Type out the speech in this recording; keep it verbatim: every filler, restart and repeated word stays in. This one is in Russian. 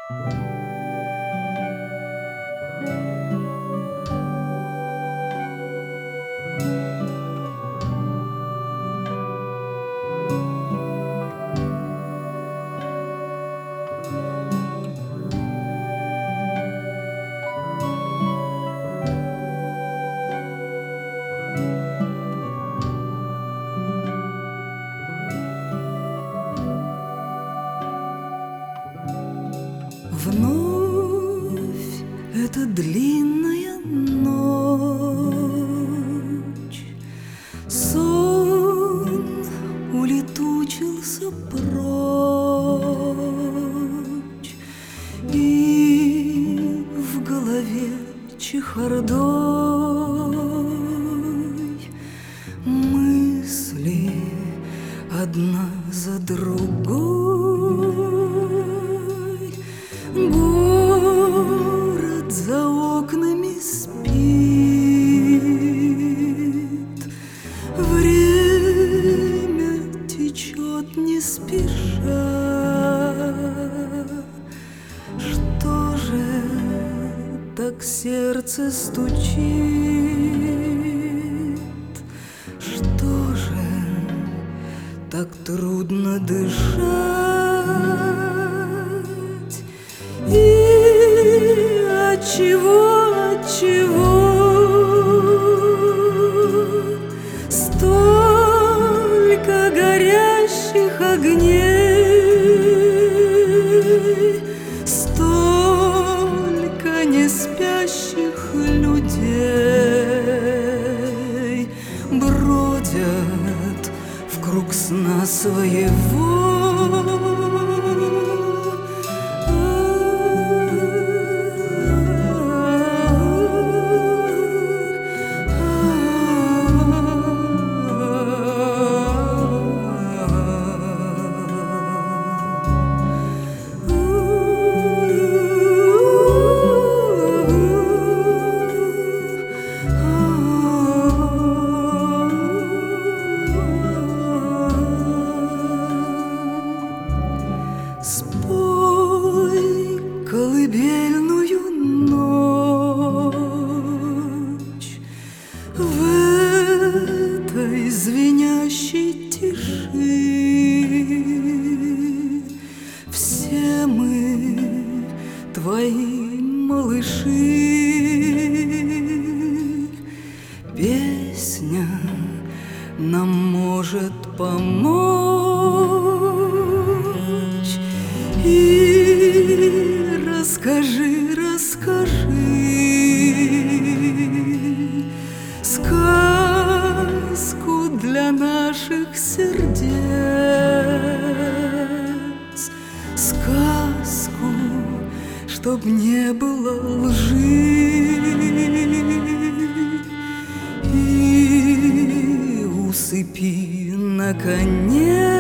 Вновь эта длинная ночь, сон улетучился прочь, и в голове чехардой мысли одна за другой. Город за окнами спит, время течет не спеша. Что же так сердце стучит? Что же так трудно дышать? И отчего, отчего столько горящих огней, столько неспящих людей бродят в круг сна своего. Спой колыбельную ночь в этой звенящей тиши. Все мы твои малыши, песня нам может помочь. И расскажи, расскажи сказку для наших сердец, сказку, чтоб не было лжи, и усыпи наконец